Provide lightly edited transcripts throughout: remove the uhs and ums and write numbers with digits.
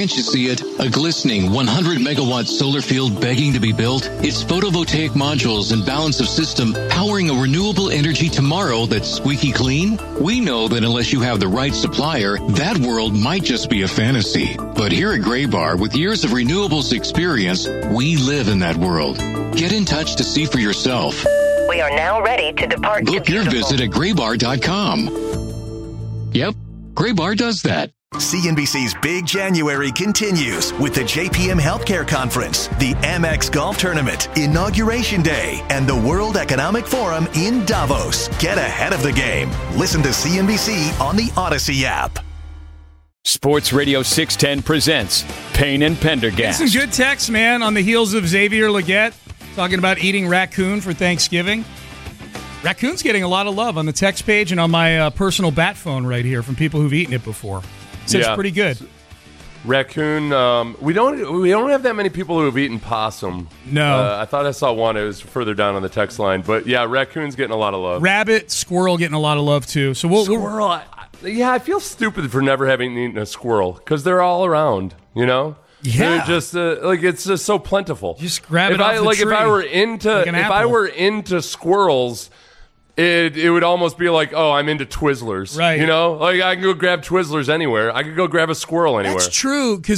Can't you see it? A glistening 100-megawatt solar field begging to be built? It's photovoltaic modules and balance of system powering a renewable energy tomorrow that's squeaky clean? We know that unless you have the right supplier, that world might just be a fantasy. But here at Graybar, with years of renewables experience, we live in that world. Get in touch to see for yourself. We are now ready to depart. Book your visit at graybar.com. Yep, Graybar does that. CNBC's Big January continues with the JPM Healthcare Conference, the Amex Golf Tournament, Inauguration Day, and the World Economic Forum in Davos. Get ahead of the game. Listen to CNBC on the Odyssey app. Sports Radio 610 presents Payne and Pendergast. Some good text, man, on the heels of Xavier Legette talking about eating raccoon for Thanksgiving. Raccoon's getting a lot of love on the text page and on my personal bat phone right here from people who've eaten it before. So it's pretty good. Raccoon, we don't have that many people who have eaten possum. No. I thought I saw one. It was further down on the text line. But yeah, raccoon's getting a lot of love. Rabbit, squirrel getting a lot of love too. So Squirrel, I feel stupid for never having eaten a squirrel because they're all around, you know? Yeah. They're just it's just so plentiful. Just grab it off the tree. If I were into squirrels, it would almost be like, oh, I'm into Twizzlers. Right. You know? Like, I can go grab Twizzlers anywhere. I could go grab a squirrel anywhere. That's true, because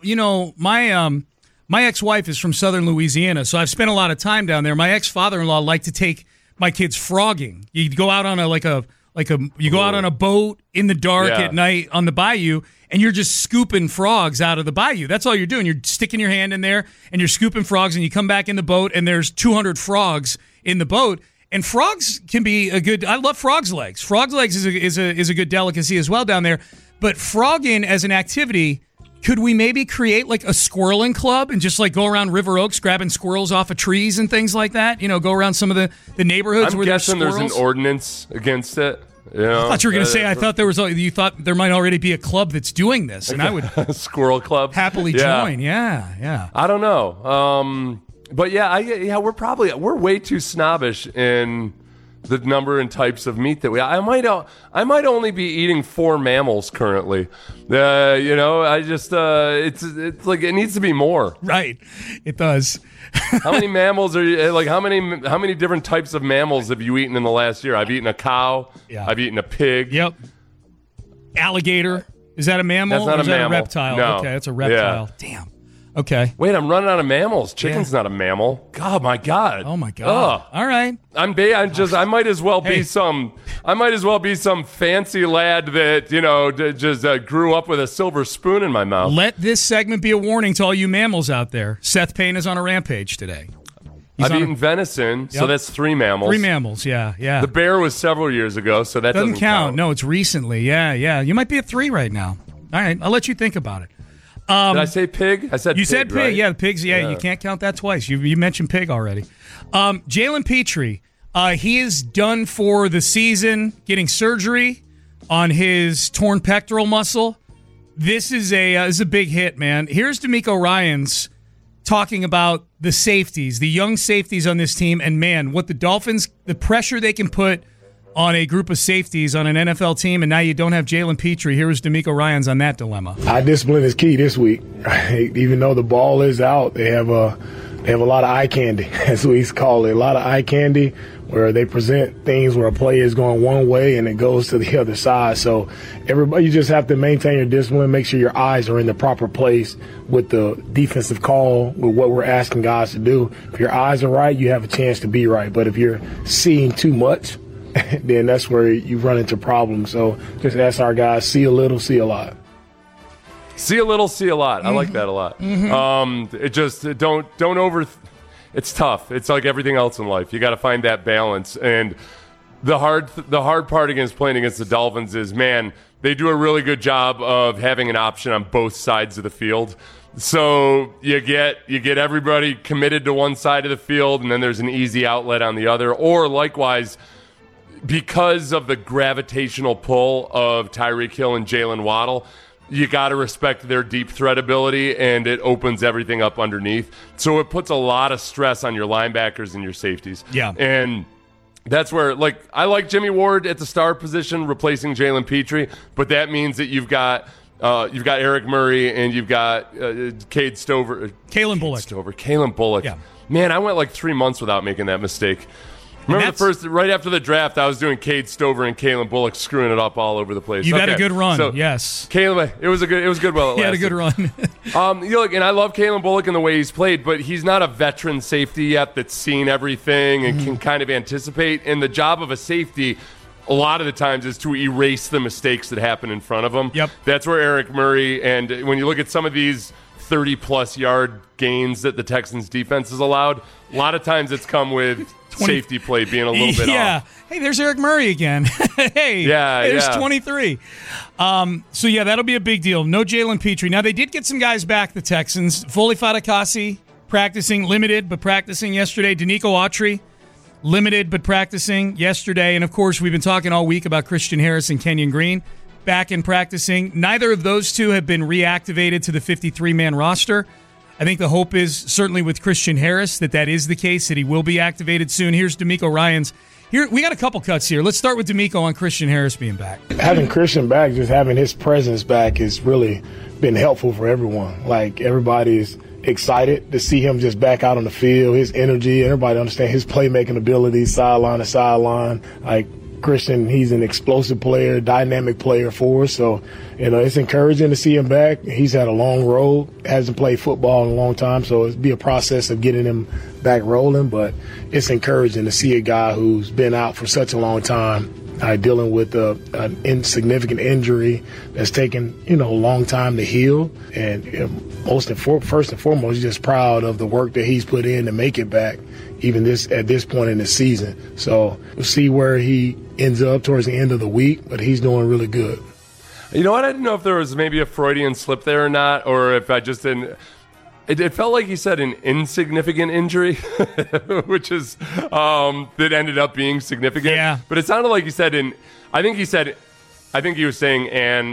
my ex-wife is from southern Louisiana, so I've spent a lot of time down there. My ex-father-in-law liked to take my kids frogging. You go out on out on a boat in the dark at night on the bayou, and you're just scooping frogs out of the bayou. That's all you're doing. You're sticking your hand in there, and you're scooping frogs, and you come back in the boat, and there's 200 frogs in the boat. And frogs can be a good. I love frogs' legs. Frogs' legs is a good delicacy as well down there. But frogging as an activity, could we maybe create like a squirreling club and just like go around River Oaks grabbing squirrels off of trees and things like that? You know, go around some of the neighborhoods where there's squirrels. I'm guessing there's an ordinance against it. You know? I thought you were going to say. I thought you thought there might already be a club that's doing this, and I would squirrel club happily join. Yeah. I don't know. But we're way too snobbish in the number and types of meat that I might only be eating 4 mammals currently. It's like it needs to be more. Right, it does. How many mammals are you like? How many different types of mammals have you eaten in the last year? I've eaten a cow. Yeah. I've eaten a pig. Yep. Alligator. Is that a mammal? That's not or is a that mammal. a reptile? No. Okay, that's a reptile. Yeah. Damn. Okay. Wait, I'm running out of mammals. Chicken's not a mammal. God, my God. Oh my God. Ugh. All right. I might as well be some fancy lad that just grew up with a silver spoon in my mouth. Let this segment be a warning to all you mammals out there. Seth Payne is on a rampage today. I've eaten venison, so that's 3 mammals. 3 mammals, yeah. The bear was several years ago, so that doesn't count. No, it's recently. Yeah. You might be at 3 right now. All right, I'll let you think about it. Did I say pig? I said pig. You said pig, right? Yeah, the pigs, yeah, you can't count that twice. You mentioned pig already. Jalen Petrie, he is done for the season, getting surgery on his torn pectoral muscle. This is a big hit, man. Here's DeMeco Ryans talking about the safeties, the young safeties on this team, and man, what the Dolphins, the pressure they can put on a group of safeties on an NFL team, and now you don't have Jalen Petrie. Here is DeMeco Ryans on that dilemma. Eye discipline is key this week. Even though the ball is out, they have a lot of eye candy, as we call it. A lot of eye candy where they present things where a play is going one way and it goes to the other side. So you just have to maintain your discipline, make sure your eyes are in the proper place with the defensive call, with what we're asking guys to do. If your eyes are right, you have a chance to be right. But if you're seeing too much, then that's where you run into problems. So just ask our guys, see a little, see a lot. See a little, see a lot. I like that a lot. Mm-hmm. Don't over. It's tough. It's like everything else in life. You got to find that balance. And the hard part playing against the Dolphins is, man, they do a really good job of having an option on both sides of the field. So you get everybody committed to one side of the field, and then there's an easy outlet on the other. Or likewise, because of the gravitational pull of Tyreek Hill and Jalen Waddle, you got to respect their deep threat ability, and it opens everything up underneath. So it puts a lot of stress on your linebackers and your safeties. Yeah. And that's where, I like Jimmy Ward at the star position replacing Jalen Petrie, but that means that you've got You've got Eric Murray, and you've got Kalen Bullock. Yeah. Man, I went like 3 months without making that mistake. Remember right after the draft, I was doing Cade Stover and Kalen Bullock screwing it up all over the place. You've had a good run, yes. Kalen, it was good while it lasted. He had a good run. Look, and I love Kalen Bullock and the way he's played, but he's not a veteran safety yet that's seen everything and can kind of anticipate. And the job of a safety, a lot of the times, is to erase the mistakes that happen in front of him. Yep. That's where Eric Murray, and when you look at some of these 30-plus yard gains that the Texans defense has allowed, a lot of times it's come with safety play being a little bit off. Hey, there's Eric Murray again. There's 23. So, that'll be a big deal. No Jalen Petrie. Now, they did get some guys back, the Texans. Foley Fatukasi practicing, limited, but practicing yesterday. Danico Autry, limited, but practicing yesterday. And, of course, we've been talking all week about Christian Harris and Kenyon Green back in practicing. Neither of those two have been reactivated to the 53-man roster. I think the hope is, certainly with Christian Harris, that is the case, that he will be activated soon. Here's D'Amico Ryans. Here, we got a couple cuts here. Let's start with D'Amico on Christian Harris being back. Having Christian back, just having his presence back has really been helpful for everyone. Like, everybody's excited to see him just back out on the field, his energy. Everybody understand his playmaking ability, sideline to sideline. Like, Christian, he's an explosive player, dynamic player for us. So, it's encouraging to see him back. He's had a long road, hasn't played football in a long time, so it'll be a process of getting him back rolling. But it's encouraging to see a guy who's been out for such a long time, dealing with an insignificant injury that's taken, a long time to heal. And first and foremost, just proud of the work that he's put in to make it back, even at this point in the season. So we'll see where he ends up towards the end of the week, but he's doing really good. You know what? I didn't know if there was maybe a Freudian slip there or not, or if I just didn't. It felt like he said an insignificant injury, which is that ended up being significant. Yeah. But it sounded like he said I think he was saying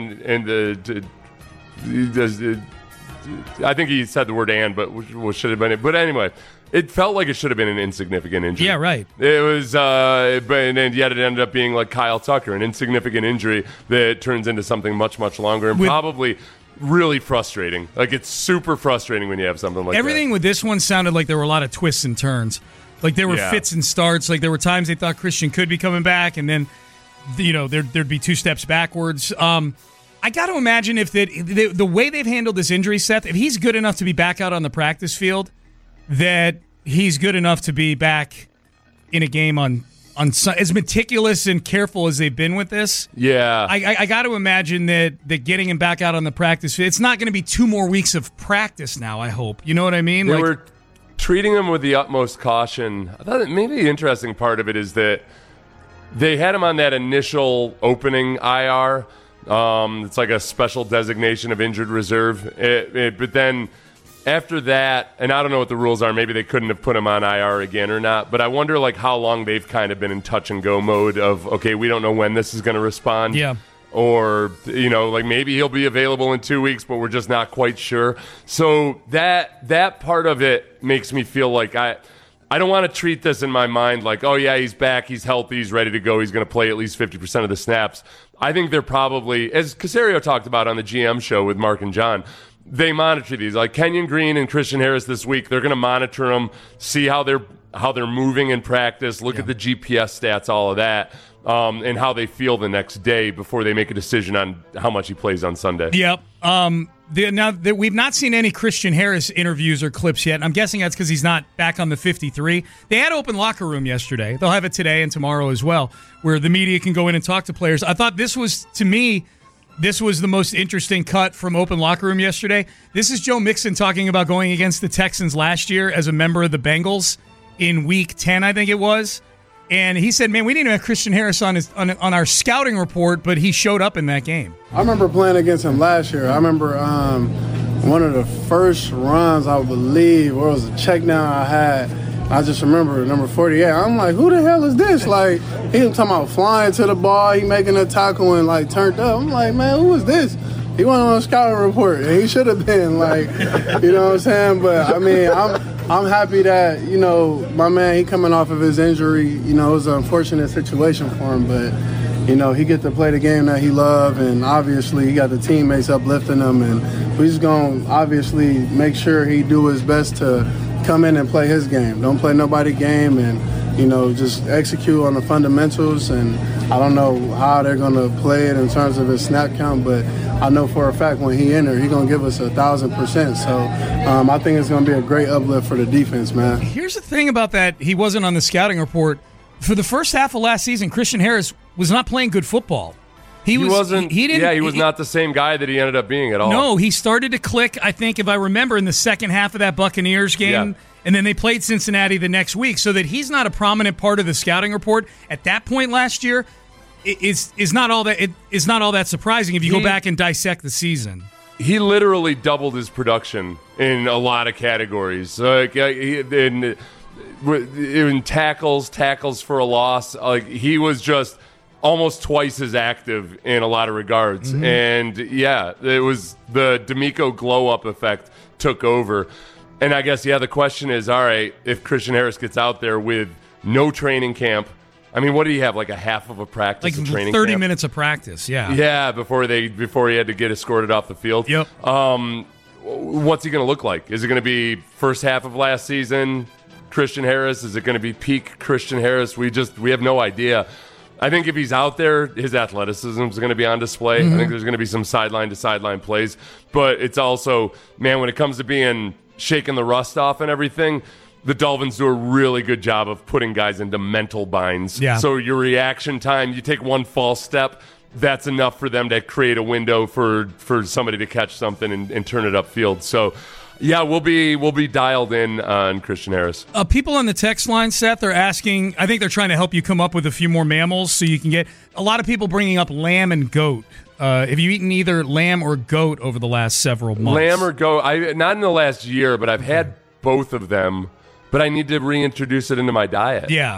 I think he said the word "and," but which should have been it. But anyway, it felt like it should have been an insignificant injury. Yeah, right. It was, and yet it ended up being like Kyle Tucker, an insignificant injury that turns into something much, much longer and probably really frustrating. Like, it's super frustrating when you have something like Everything that. with this one sounded like there were a lot of twists and turns. Like, there were fits and starts. Like, there were times they thought Christian could be coming back, and then, there'd be two steps backwards. I got to imagine if the way they've handled this injury, Seth, if he's good enough to be back out on the practice field, that he's good enough to be back in a game on as meticulous and careful as they've been with this. Yeah. I got to imagine that getting him back out on the practice field, it's not going to be 2 more weeks of practice now, I hope. You know what I mean? They were treating him with the utmost caution. I thought that maybe the interesting part of it is that they had him on that initial opening IR. It's like a special designation of injured reserve. But then after that, and I don't know what the rules are, maybe they couldn't have put him on IR again or not, but I wonder how long they've kind of been in touch and go mode of, okay, we don't know when this is going to respond. Yeah. Or, maybe he'll be available in 2 weeks, but we're just not quite sure. So that part of it makes me feel like I don't want to treat this in my mind like, oh, yeah, he's back, he's healthy, he's ready to go, he's going to play at least 50% of the snaps. I think they're probably, as Caserio talked about on the GM show with Mark and John, they monitor these. Like Kenyon Green and Christian Harris this week, they're going to monitor them, see how they're moving in practice, look at the GPS stats, all of that, and how they feel the next day before they make a decision on how much he plays on Sunday. Yep. We've not seen any Christian Harris interviews or clips yet. I'm guessing that's because he's not back on the 53. They had open locker room yesterday. They'll have it today and tomorrow as well, where the media can go in and talk to players. I thought this was the most interesting cut from open locker room yesterday. This is Joe Mixon talking about going against the Texans last year as a member of the Bengals in Week 10, I think it was. And he said, man, we didn't have Christian Harris on our scouting report, but he showed up in that game. I remember playing against him last year. I remember one of the first runs, I believe, where it was a check down I had. I just remember number 48. I'm like, who the hell is this? Like, he was talking about flying to the ball, he making a tackle and, turned up. I'm like, man, who is this? He went on a scouting report, and he should have been, you know what I'm saying? But, I mean, I'm happy that, my man, he coming off of his injury. It was an unfortunate situation for him, but, he get to play the game that he love, and obviously he got the teammates uplifting him, and we just going to obviously make sure he do his best to come in and play his game. Don't play nobody's game, and just execute on the fundamentals. And I don't know how they're going to play it in terms of his snap count, but I know for a fact when he enters, he's going to give us 1,000%. So I think it's going to be a great uplift for the defense, man. Here's the thing about that. He wasn't on the scouting report. For the first half of last season, Christian Harris was not playing good football. He wasn't. He didn't. Yeah, he was not the same guy that he ended up being at all. No, he started to click, I think, if I remember, in the second half of that Buccaneers game. Yeah. And then they played Cincinnati the next week, so that he's not a prominent part of the scouting report at that point last year is not all that. It is not all that surprising if you go back and dissect the season. He literally doubled his production in a lot of categories. Like in tackles for a loss, like he was just almost twice as active in a lot of regards. Mm-hmm. And yeah, it was the D'Amico glow up effect took over. And I guess, the question is, all right, if Christian Harris gets out there with no training camp, I mean, what did he have, like a half of a practice of training 30 camp? minutes of practice, yeah. Yeah, before he had to get escorted off the field. Yep. What's he going to look like? Is it going to be first half of last season, Christian Harris? Is it going to be peak Christian Harris? We have no idea. I think if he's out there, his athleticism is going to be on display. Mm-hmm. I think there's going to be some sideline-to-sideline plays. But it's also, man, when it comes to being shaking the rust off and everything, the Dolphins do a really good job of putting guys into mental binds. Yeah. So your reaction time, you take one false step, that's enough for them to create a window for somebody to catch something and turn it upfield. So, yeah, we'll be dialed in on Christian Harris. People on the text line, Seth, they're asking, I think they're trying to help you come up with a few more mammals so you can get a lot of people bringing up lamb and goat. Have you eaten either lamb or goat over the last several months? Lamb or goat? Not in the last year, but I've had both of them. But I need to reintroduce it into my diet. Yeah.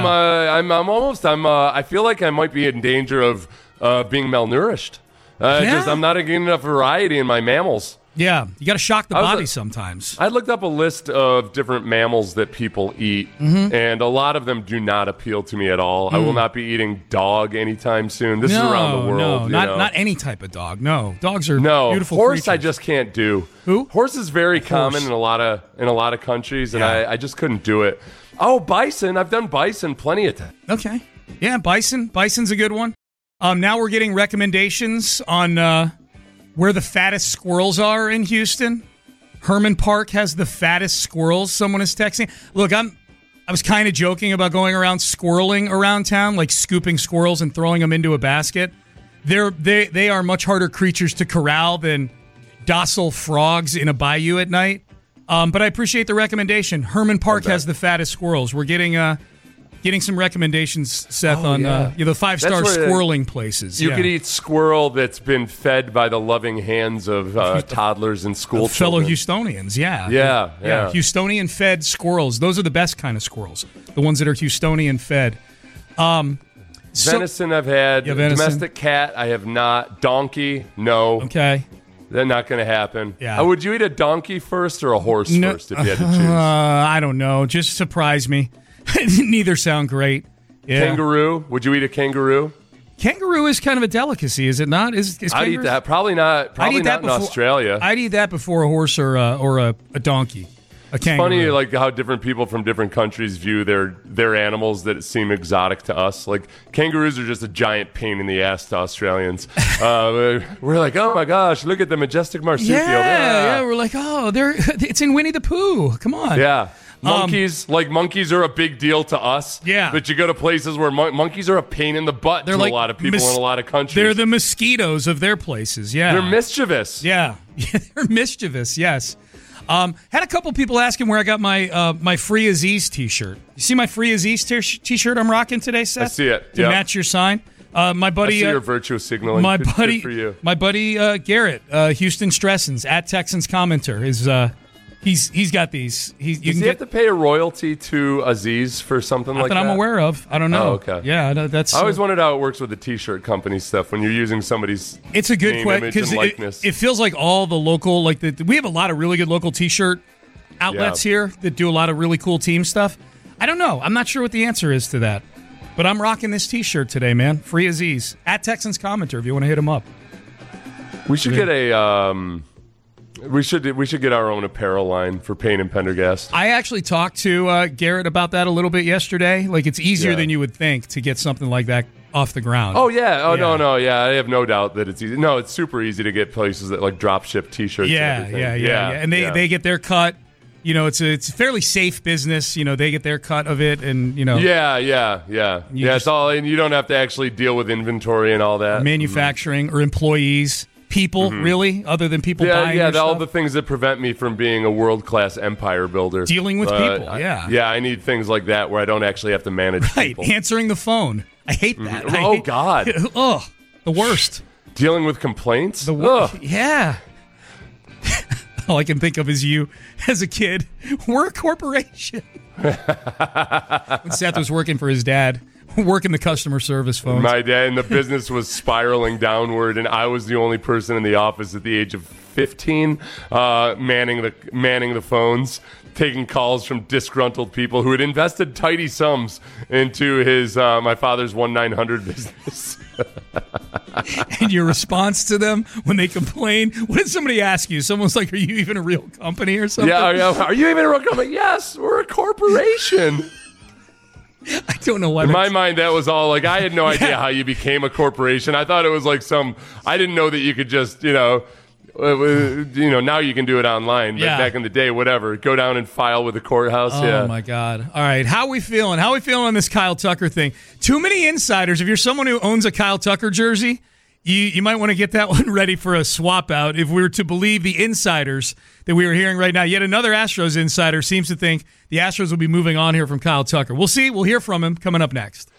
I feel like I might be in danger of being malnourished. I'm not getting enough variety in my mammals. Yeah, you got to shock the body sometimes. I looked up a list of different mammals that people eat, and a lot of them do not appeal to me at all. I will not be eating dog anytime soon. This is around the world. No, not any type of dog. No, dogs are beautiful horse creatures. I just can't do. Who? Horse is very common in a lot of countries, and I just couldn't do it. Oh, bison! I've done bison plenty of times. Okay, yeah, bison. Bison's a good one. Now we're getting recommendations on where the fattest squirrels are in Houston. Herman Park has the fattest squirrels, someone is texting. Look, I was kind of joking about going around squirreling around town, like scooping squirrels and throwing them into a basket. They are much harder creatures to corral than docile frogs in a bayou at night. But I appreciate the recommendation. Herman Park has the fattest squirrels. We're getting some recommendations, Seth, on the 5-star squirreling places. You could eat squirrel that's been fed by the loving hands of toddlers and school fellow children. Houstonians, yeah. Yeah. Houstonian-fed squirrels. Those are the best kind of squirrels, the ones that are Houstonian-fed. Venison I've had. Venison. Domestic cat I have not. Donkey, no. Okay. That's not going to happen. Yeah. Would you eat a donkey first or a horse first if you had to choose? I don't know. Just surprise me. Neither sound great. Yeah. Kangaroo? Would you eat a kangaroo? Kangaroo is kind of a delicacy, is it not? I'd eat that. Probably not. Probably not in Australia. I'd eat that before a horse or a donkey. A kangaroo. It's funny, like how different people from different countries view their animals that seem exotic to us. Like kangaroos are just a giant pain in the ass to Australians. We're like, oh my gosh, look at the majestic marsupial. Yeah. We're like, oh, it's in Winnie the Pooh. Come on. Yeah. Monkeys are a big deal to us. Yeah. But you go to places where monkeys are a pain in the butt to a lot of people in a lot of countries. They're the mosquitoes of their places. Yeah. They're mischievous. Yeah. They're mischievous. Yes. Had a couple people asking where I got my Free Aziz T-shirt. You see my Free Aziz T-shirt I'm rocking today, Seth? I see it. To match your sign. My buddy, I see your virtue signaling. Good for you. My buddy Garrett, Houston Stressens at Texans Commenter is. He's got these. Does he have to pay a royalty to Aziz for something like that? That I'm aware of. I don't know. Oh, okay. Yeah, that's. I always wondered how it works with the T-shirt company stuff when you're using somebody's. It's a good question because it feels like all the local, we have a lot of really good local T-shirt outlets here that do a lot of really cool team stuff. I don't know. I'm not sure what the answer is to that. But I'm rocking this T-shirt today, man. Free Aziz at Texans Commenter if you want to hit him up. We should get a we should get our own apparel line for Payne and Pendergast. I actually talked to Garrett about that a little bit yesterday. Like, it's easier than you would think to get something like that off the ground. Oh yeah. Oh yeah. No. Yeah, I have no doubt that it's easy. No, it's super easy to get places that like drop ship T-shirts. Yeah. And they get their cut. You know, it's a fairly safe business. You know, they get their cut of it, and you know. Yeah. It's all, and you don't have to actually deal with inventory and all that. Manufacturing or employees. People, really, other than people buying your all stuff? the things that prevent me from being a world-class empire builder. Dealing with people, I need things like that where I don't actually have to manage people. Answering the phone. I hate that. God. Ugh, the worst. Dealing with complaints? The worst. Yeah. All I can think of is you as a kid. We're a corporation. When Seth was working for his dad. Working the customer service phones. My dad, and the business was spiraling downward, and I was the only person in the office at the age of 15 manning the phones, taking calls from disgruntled people who had invested tidy sums into his my father's 1-900 business. And your response to them when they complain, what did somebody ask you? Someone's like, are you even a real company or something? Yeah. Are you even a real company? Yes, we're a corporation. I don't know why. In my mind, that was all like, I had no idea how you became a corporation. I thought it was like I didn't know that you could just, now you can do it online. But back in the day, whatever, go down and file with the courthouse. Oh my God. All right. How we feeling? How we feeling on this Kyle Tucker thing? Too many insiders. If you're someone who owns a Kyle Tucker jersey, you might want to get that one ready for a swap out. If we were to believe the insiders that we are hearing right now, yet another Astros insider seems to think the Astros will be moving on here from Kyle Tucker. We'll see. We'll hear from him coming up next.